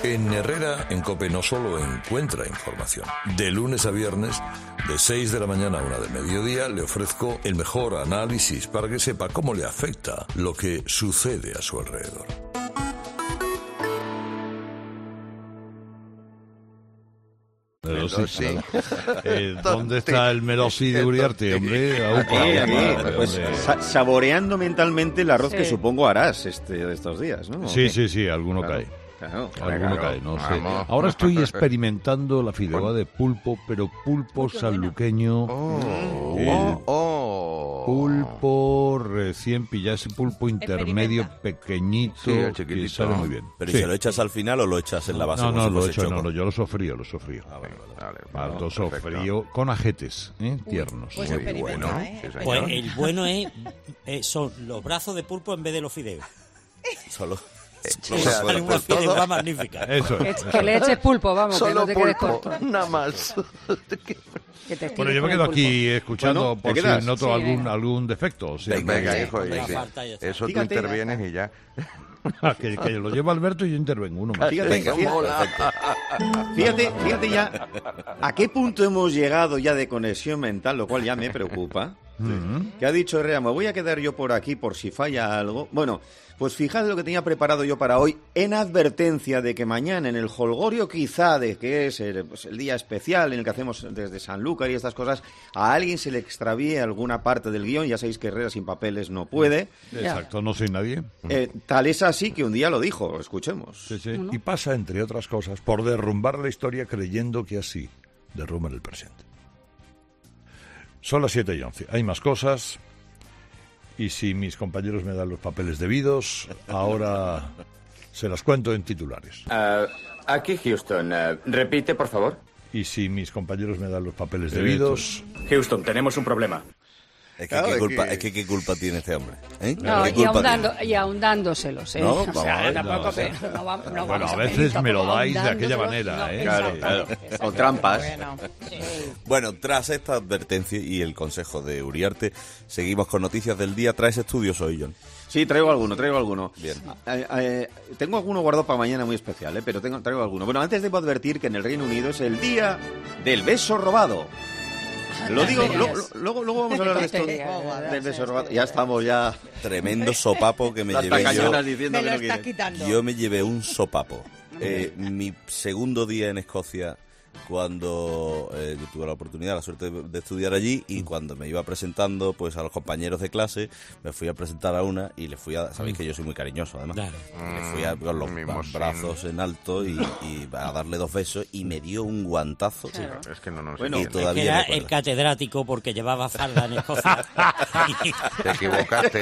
En Herrera, en COPE, no solo encuentra información. De lunes a viernes, de 6 de la mañana a 1 del mediodía, le ofrezco el mejor análisis para que sepa cómo le afecta lo que sucede a su alrededor. Sí. ¿Dónde está el Merosi de Uriarte, hombre? Aquí. Pues saboreando mentalmente el arroz que supongo harás estos días, ¿no? Sí, alguno cae. Claro, cae, no sé. Ahora estoy experimentando la fideuá de pulpo, pero pulpo sanluqueño. Pulpo recién pillado, ese pulpo intermedio pequeñito, que sabe muy bien. ¿Pero se lo echas al final o lo echas en la base? No, yo lo sofrío. Lo sofrío con ajetes, tiernos. Pues muy bueno. Pues el bueno son los brazos de pulpo en vez de los fideos. Solo... sale una fideuá magnífica. Eso. Que le eches pulpo, vamos, solo que no te quedes pulpo, corto. nada más. Bueno, yo me quedo aquí escuchando por si noto algún defecto. O sea, venga, hijo, eso tú intervienes y ya. que lo lleva Alberto y yo intervengo uno más. Fíjate ya a qué punto hemos llegado ya de conexión mental, lo cual ya me preocupa. Que ha dicho Herrera, me voy a quedar yo por aquí por si falla algo. Bueno, pues fíjate lo que tenía preparado yo para hoy, en advertencia de que mañana en el jolgorio quizá de que es el día especial en el que hacemos desde Sanlúcar y estas cosas, a alguien se le extravíe alguna parte del guión. Ya sabéis que Herrera sin papeles no puede. Exacto, no soy nadie. Tal es así que un día lo dijo, escuchemos. Sí. Y pasa, entre otras cosas, por derrumbar la historia creyendo que así derrumban el presente. Son las 7:11. Hay más cosas. Y si mis compañeros me dan los papeles debidos, ahora se las cuento en titulares. Aquí Houston. Repite, por favor. Y si mis compañeros me dan los papeles debidos... Houston, tenemos un problema. Es que ¿qué culpa tiene este hombre? No, y ahondándoselos, No, o sea, tampoco no bueno, a veces me lo dais de aquella manera, Claro. Con trampas. Bueno, tras esta advertencia y el consejo de Uriarte, seguimos con noticias del día. ¿Traes estudios hoy, John? Sí, traigo alguno. Bien. Tengo alguno guardado para mañana muy especial, pero traigo alguno. Bueno, antes debo advertir que en el Reino Unido es el día del beso robado. Lo digo, luego vamos a hablar de esto del beso robado. Ya estamos, Tremendo sopapo que me llevé yo. Diciendo me que lo no está quiere. quitando. Yo me llevé un sopapo. Mi segundo día en Escocia, cuando yo tuve la oportunidad, la suerte de estudiar allí, y cuando me iba presentando pues a los compañeros de clase, me fui a presentar a una y le fui a... Sabéis que yo soy muy cariñoso, además. Claro. Le fui a, con los brazos en alto y a darle 2 besos y me dio un guantazo. Claro, es que no nos Bueno, y todavía era recuerdo. el catedrático porque llevaba falda en Escocia. Te equivocaste.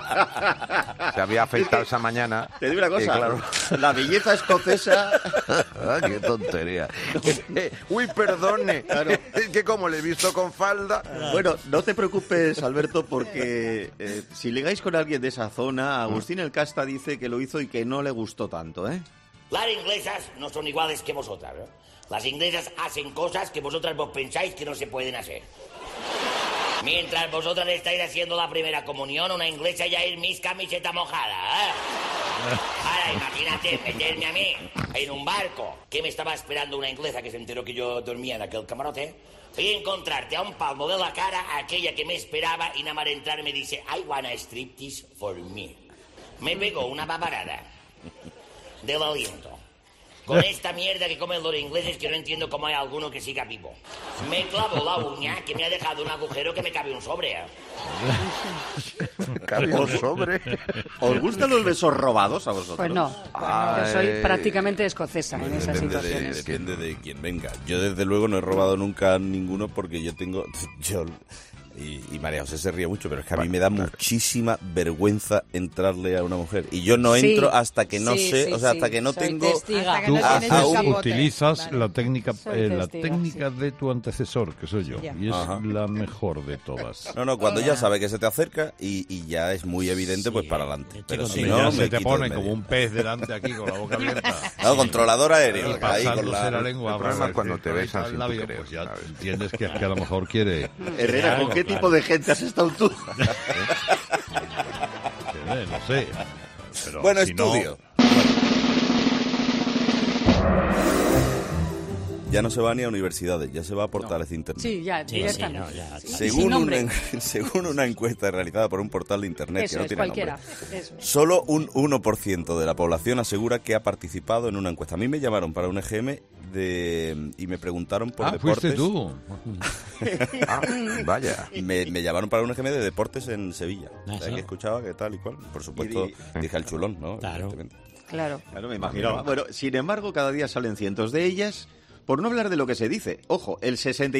Se había afeitado esa mañana. Te digo una cosa, Claro. la belleza escocesa... Qué tontería. Uy, perdone. Claro. Es que como le he visto con falda... Bueno, no te preocupes, Alberto, porque si ligáis con alguien de esa zona, Agustín el Casta dice que lo hizo y que no le gustó tanto, ¿eh? Las inglesas no son iguales que vosotras, ¿no? Las inglesas hacen cosas que vosotras vos pensáis que no se pueden hacer. Mientras vosotras estáis haciendo la primera comunión, una inglesa ya es mis camiseta mojada, ¿eh? Ahora, imagínate meterme a mí en un barco que me estaba esperando una inglesa que se enteró que yo dormía en aquel camarote y encontrarte a un palmo de la cara a aquella que me esperaba y nada más de entrar me dice I want a striptease for me. Me pegó una babarada del aliento. Con esta mierda que comen los ingleses que no entiendo cómo hay alguno que siga vivo. Me clavó la uña que me ha dejado un agujero que me cabe un sobre. Cabe un sobre. ¿Os gustan los besos robados a vosotros? Pues no, yo soy prácticamente escocesa en esas situaciones. Depende de quién venga. Yo desde luego no he robado nunca ninguno porque yo tengo... Y María José se ríe mucho, pero es que a mí me da muchísima vergüenza entrarle a una mujer. Y yo no entro hasta que no sé, o sea, hasta que no tengo... Tú utilizas la técnica de tu antecesor, que soy yo, y es la mejor de todas. No, cuando ya sabe que se te acerca y ya es muy evidente, pues para adelante. Pero si no, no, se te pone como como un pez delante aquí con la boca abierta. No, controlador aéreo. Ahí con la lengua. El problema es cuando te besan sin labio, tu querer, pues ya ¿sabes? entiendes que a lo mejor quiere... Herrera, ¿con qué tipo de gente has estado tú? No sé. Pero bueno, si estudio. ya no se va ni a universidades, ya se va a portales de internet. Sí, ya, directamente. Según una encuesta realizada por un portal de internet eso que no es, tiene cualquiera. nombre, Eso. solo un 1% de la población asegura que ha participado en una encuesta. A mí me llamaron para un EGM y me preguntaron por deportes. ¿Fuiste tú? Vaya. Me llamaron para un EGM de deportes en Sevilla. O sea, que escuchaba que tal y cual. Por supuesto, dije al chulón, ¿no? Claro. Claro, me imagino. Bueno, sin embargo, cada día salen cientos de ellas. Por no hablar de lo que se dice. Ojo, el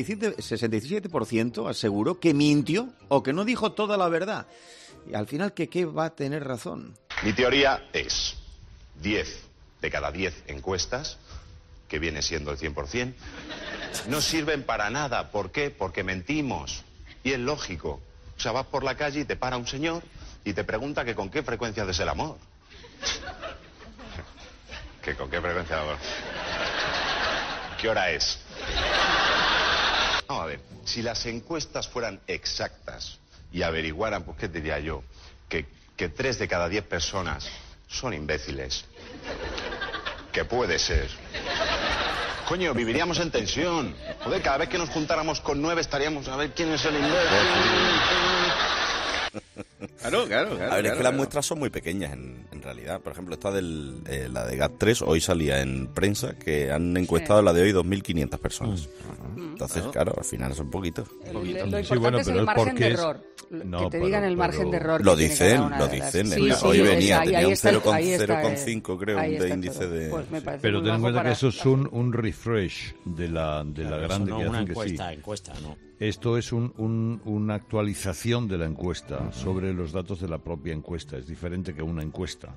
67% aseguró que mintió o que no dijo toda la verdad. Y al final, ¿qué va a tener razón? Mi teoría es 10 de cada 10 encuestas, que viene siendo el 100%, no sirven para nada. ¿Por qué? Porque mentimos. Y es lógico. O sea, vas por la calle y te para un señor y te pregunta que con qué frecuencia haces el amor. ¿Que con qué frecuencia el amor? ¿Qué hora es? Vamos a ver, si las encuestas fueran exactas y averiguaran, pues qué te diría yo, que 3 de cada 10 personas son imbéciles. Que puede ser. Coño, viviríamos en tensión. Joder, cada vez que nos juntáramos con 9 estaríamos a ver quién es el imbécil. Claro. A ver, es que las muestras son muy pequeñas en realidad. Por ejemplo, esta la de GAT3 hoy salía en prensa que han encuestado la de hoy 2.500 personas. Entonces, claro, al final son poquitos. Lo importante es el margen de error. Que te digan el margen de error. Lo dicen. Hoy venía, tenía un 0,5 creo, de índice de... Pero ten en cuenta que eso es un refresh de la grande que hacen que sí. Encuesta, no. Esto es una actualización de la encuesta sobre los datos de la propia encuesta. Es diferente que una encuesta.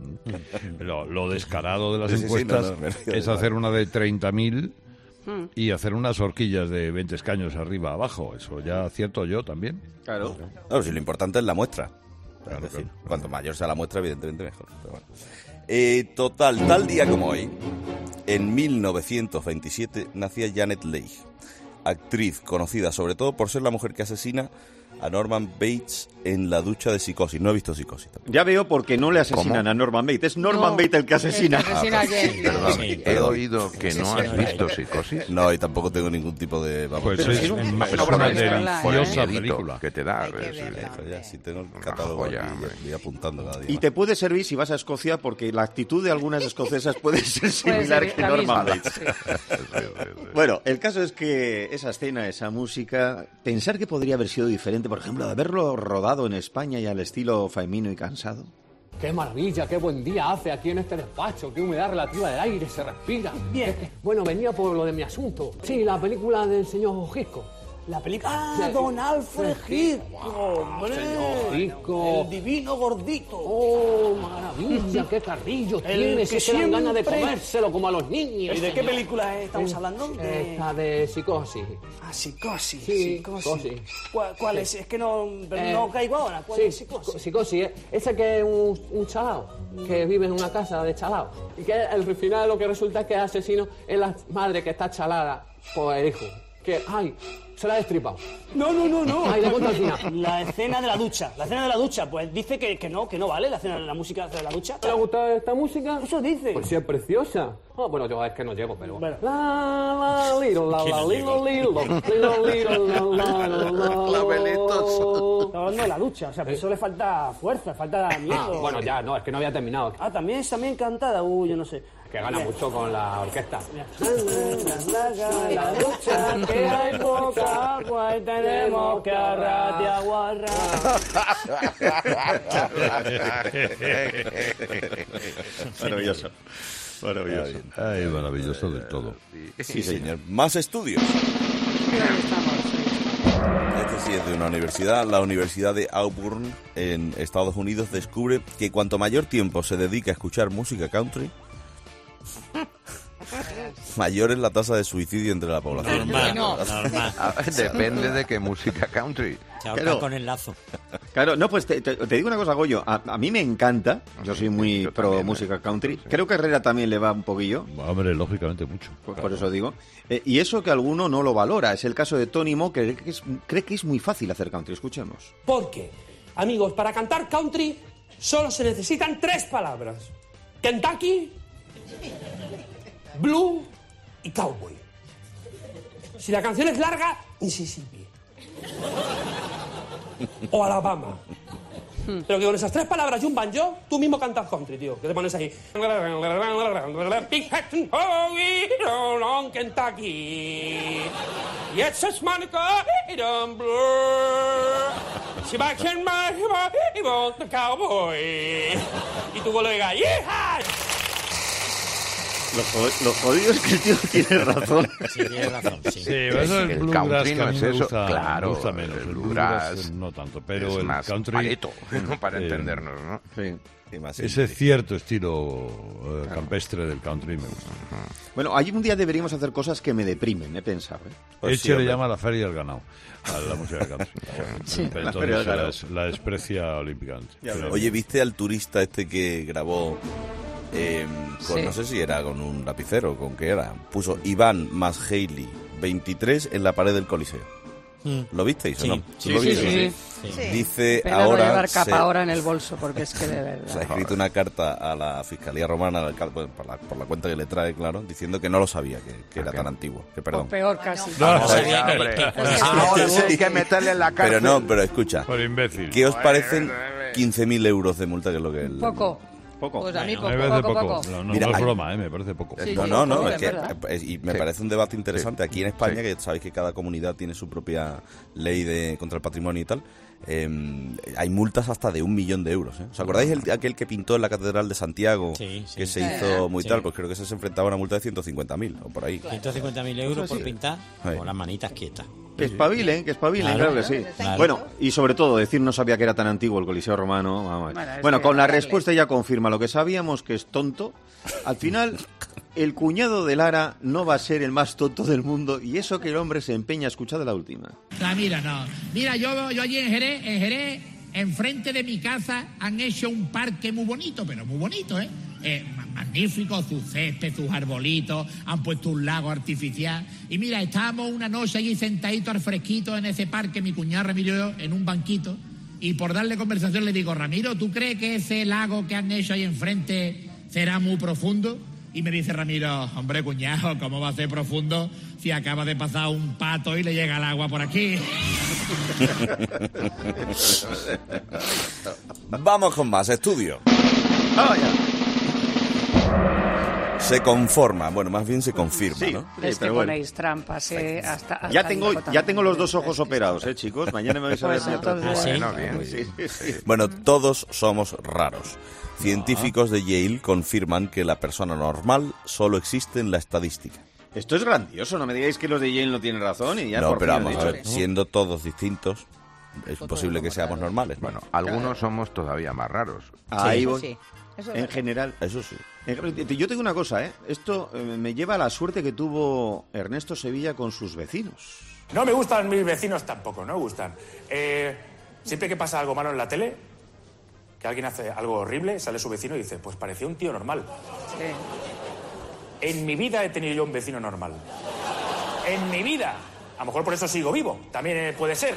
Lo descarado de las encuestas es hacer una de 30.000 y hacer unas horquillas de 20 escaños arriba abajo. Eso ya acierto yo también. Claro. No, si lo importante es la muestra. Claro, es decir, cuanto mayor sea la muestra, evidentemente mejor. Pero bueno. Total, tal día como hoy, en 1927 nacía Janet Leigh, actriz conocida sobre todo por ser la mujer que asesina a Norman Bates en la ducha de Psicosis. No he visto Psicosis tampoco. Ya veo por qué no le asesinan a Norman Bates. Es Norman Bates el que asesina. Perdón, he oído que no has visto Psicosis. No, y tampoco tengo ningún tipo de... Pues es una deliciosa película que te da. Si tengo el catálogo voy apuntando cada día. Y te puede servir si vas a Escocia porque la actitud de algunas escocesas puede ser similar que Norman Bates. Bueno, el caso es que esa escena, esa música, pensar que podría haber sido diferente, por ejemplo, de haberlo rodado en España y al estilo Faimino y Cansado. ¡Qué maravilla, qué buen día hace aquí en este despacho! ¡Qué humedad relativa del aire, se respira! Bien. Bueno, venía por lo de mi asunto. Sí, la película del señor Gisco. La película... ¡Ah, don Alfred Hitchcock! ¡Hombre! Hitchcock. El divino gordito. ¡Oh, maravilla! ¡Qué carrillo tiene! Si se dan ganas de comérselo como a los niños. ¿Y de qué película estamos hablando? Esta de Psicosis. Ah, Psicosis. Sí, Psicosis. ¿Cuál es? Es que no caigo ahora. ¿Cuál es Psicosis? Psicosis. Ese que es un chalao, que vive en una casa de chalao. Y que al final lo que resulta es que el asesino es la madre que está chalada por el hijo. Que, ay, se la ha destripado. No. Ay, le cuento al final. La escena de la ducha. La escena de la ducha, pues dice que no vale la escena de la música de la ducha. ¿Te ha gustado esta música? Eso dice. Pues sí, es preciosa. Bueno, yo es que no llego, pero... Bueno. Clavelitos. Está hablando de la ducha, o sea, pero eso le falta fuerza, falta miedo. Bueno, ya, no, es que no había terminado. También cantada, yo no sé. Que gana mucho con la orquesta. La ducha, que hay poca agua y tenemos que arrate aguarra. Maravilloso. Ay, maravilloso del todo. Sí, señor. Más estudios. Este sí es de una universidad. La Universidad de Auburn, en Estados Unidos, descubre que cuanto mayor tiempo se dedica a escuchar música country, mayor es la tasa de suicidio entre la población. Normal. Depende de qué música country. Claro. Con el lazo. Claro, no, pues te digo una cosa, Goyo. A mí me encanta. Yo soy muy pro también, música country. Creo que a Herrera también le va un poquillo. Hombre, lógicamente mucho. Por eso digo. Y eso que alguno no lo valora. Es el caso de Tony Mo, que cree que es muy fácil hacer country. Escuchemos. Porque, amigos, para cantar country solo se necesitan 3 palabras. Kentucky, blue y cowboy. Si la canción es larga, Mississippi. O Alabama. Pero que con esas 3 palabras y un banjo, tú mismo cantas country, tío. Que te pones ahí. Big hat and on Kentucky. Yes, it's Monica, it don't blur. She back in my the cowboy. Y tu colega, ¡yeeha! Lo jodido es que el tío tiene razón. Sí, tiene razón, sí. Sí, eso es el bluegrass, country no es eso. Me gusta menos. El bluegrass no tanto, pero es el más country... pareto, ¿no? Para entendernos, ¿no? Sí. Ese cierto estilo campestre del country me gusta. Bueno, hay un día deberíamos hacer cosas que me deprimen, he pensado. Pues Eche le llama la feria del ganado a la música del country. Sí, entonces la desprecia olímpicamente. Oye, ¿viste al turista este que grabó no sé si era con un lapicero, con qué era? Puso Iván más Hailey 23 en la pared del Coliseo. ¿Lo visteis o no? Sí. Dice pero ahora... no llevar capa ahora en el bolso, porque es que de verdad... Se ha escrito una carta a la Fiscalía Romana, por la cuenta que le trae, claro, diciendo que no lo sabía, que era tan antiguo. Que perdón. O peor casi. Ahora sí hay que meterle en la cárcel. Pero escucha. Por imbécil. ¿Qué os parecen 15.000 euros de multa, que es lo que... Poco. Pues a mí poco. No, Mira, es broma, me parece poco. Sí, no, es que y me parece un debate interesante. Aquí en España, que sabéis que cada comunidad tiene su propia ley contra el patrimonio y tal, hay multas hasta de 1 millón de euros. ¿Os acordáis aquel que pintó en la Catedral de Santiago, que se hizo muy tal? Pues creo que se enfrentaba a una multa de 150.000 o por ahí. 150.000 euros por pintar, con las manitas quietas. Que espabilen, claro que sí. Claro. Bueno, y sobre todo, decir no sabía que era tan antiguo el Coliseo Romano. Bueno, con la respuesta ya confirma lo que sabíamos, que es tonto. Al final, el cuñado de Lara no va a ser el más tonto del mundo, y eso que el hombre se empeña a escuchar de la última. Mira, yo allí en Jerez, enfrente de mi casa han hecho un parque muy bonito, pero muy bonito, magnífico, sus césped, sus arbolitos, han puesto un lago artificial. Y mira, estábamos una noche allí sentaditos al fresquito en ese parque, mi cuñado Ramiro y yo, en un banquito, y por darle conversación le digo, Ramiro, ¿tú crees que ese lago que han hecho ahí enfrente será muy profundo? Y me dice Ramiro, hombre, cuñado, ¿cómo va a ser profundo si acaba de pasar un pato y le llega el agua por aquí? Vamos con más estudio. Se conforma, bueno, más bien se confirma, ¿no? Es que ponéis trampas, hasta ya tengo los 2 ojos operados, chicos. Mañana me vais a ver. Bueno, todos somos raros. Científicos de Yale confirman que la persona normal solo existe en la estadística. Esto es grandioso, no me digáis que los de Yale no tienen razón y ya. No, pero vamos a ver, siendo todos distintos, es imposible que seamos normales. Bueno, algunos somos todavía más raros. Ahí voy. En general. Eso sí. Yo tengo una cosa, esto me lleva a la suerte que tuvo Ernesto Sevilla con sus vecinos. No me gustan mis vecinos tampoco, no me gustan. Siempre que pasa algo malo en la tele, que alguien hace algo horrible, sale su vecino y dice, pues parecía un tío normal. Sí. En mi vida he tenido yo un vecino normal. En mi vida. A lo mejor por eso sigo vivo. También puede ser.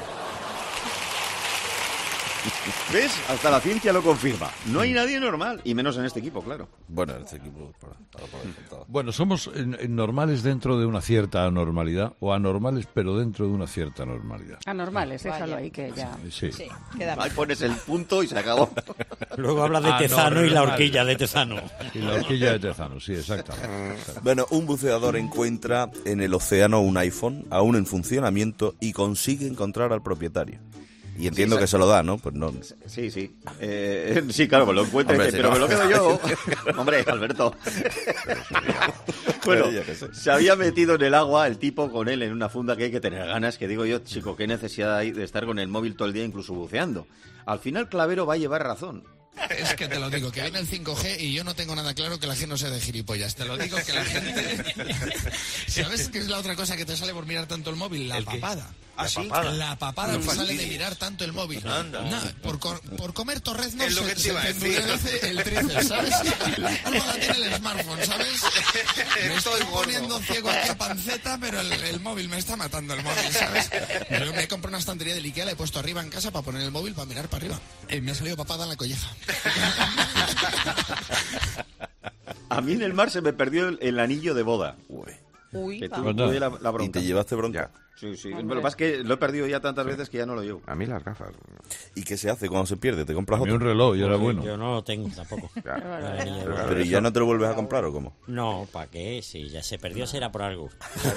¿Ves? Hasta la ciencia lo confirma. No hay nadie normal, y menos en este equipo, claro. Bueno, en este equipo... Bueno, somos normales dentro de una cierta anormalidad, o anormales pero dentro de una cierta normalidad. Anormales, déjalo ahí que ya... Sí. Ahí pones el punto y se acabó. Luego hablas de Tezano y la horquilla de Tezano. Y la horquilla de Tezano, sí, exactamente. Bueno, un buceador encuentra en el océano un iPhone aún en funcionamiento y consigue encontrar al propietario. Y entiendo que se lo da, ¿no? Pues no. Sí. Sí, claro, pues lo encuentra, pero me lo quedo yo. Hombre, Alberto. Bueno, se había metido en el agua el tipo con él en una funda, que hay que tener ganas, que digo yo, chico, qué necesidad hay de estar con el móvil todo el día, incluso buceando. Al final Clavero va a llevar razón. Es que te lo digo, que viene el 5G y yo no tengo nada claro que la gente no sea de gilipollas. Te lo digo que la gente... ¿Sabes qué es la otra cosa que te sale por mirar tanto el móvil? La papada. ¿Ah, sí? La papada me sale de mirar tanto el móvil. Por comer torreznos se endurece el tríceps, ¿sabes? Algo la tiene el smartphone, ¿sabes? Me estoy poniendo ciego aquí a panceta, pero el móvil me está matando el móvil, ¿sabes? Yo me compré una estantería de Ikea, la he puesto arriba en casa para poner el móvil, para mirar para arriba. Me ha salido papada en la colleja. A mí en el mar se me perdió el anillo de boda. Uy, que tuve la bronca. ¿Y te llevaste bronca? Sí. Lo que pasa es que lo he perdido ya tantas veces que ya no lo llevo. A mí las gafas. ¿Y qué se hace cuando se pierde? ¿Te compras otro? Un reloj, y era bueno. Yo no lo tengo tampoco. Pero ¿y ya no te lo vuelves a comprar o cómo? No, ¿para qué? Si ya se perdió será por algo.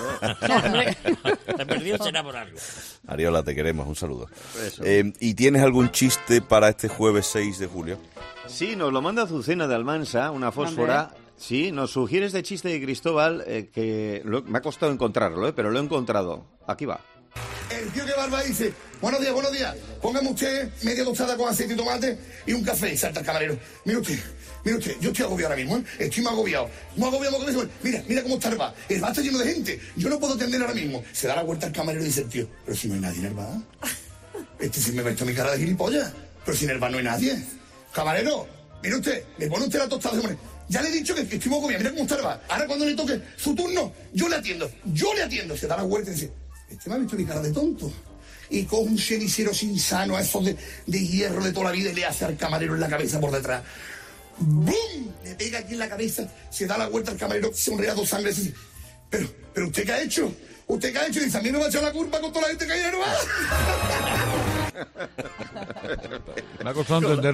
Se perdió será por algo. Ariola, te queremos, un saludo. ¿Y tienes algún chiste para este jueves 6 de julio? Sí, nos lo manda Azucena de Almansa, una fósfora. Sí, nos sugiere este chiste de Cristóbal, que me ha costado encontrarlo, pero lo he encontrado. Aquí va. El tío que barba dice, buenos días, póngame usted media tostada con aceite y tomate y un café. Y salta el camarero. Mire usted, yo estoy agobiado ahora mismo, estoy más agobiado con eso. Mira cómo está el bar está lleno de gente, yo no puedo atender ahora mismo. Se da la vuelta al camarero y dice el tío, pero si no hay nadie en el bar. Si me meto mi cara de gilipollas, pero si en el bar no hay nadie. Camarero, mire usted, le pone usted la tostada de ya le he dicho que estoy muy agobiado, mira cómo está el bar. Ahora cuando le toque su turno, yo le atiendo. Se da la vuelta y dice, me ha visto mi cara de tonto. Y coge un cenicero sinsano a esos de hierro de toda la vida y le hace al camarero en la cabeza por detrás. ¡Bum! Le pega aquí en la cabeza, se da la vuelta al camarero, sonreado sangre, así. Pero ¿usted qué ha hecho? Y dice, a mí me va a echar la culpa con toda la gente que hay en el bar. Me ha costado entender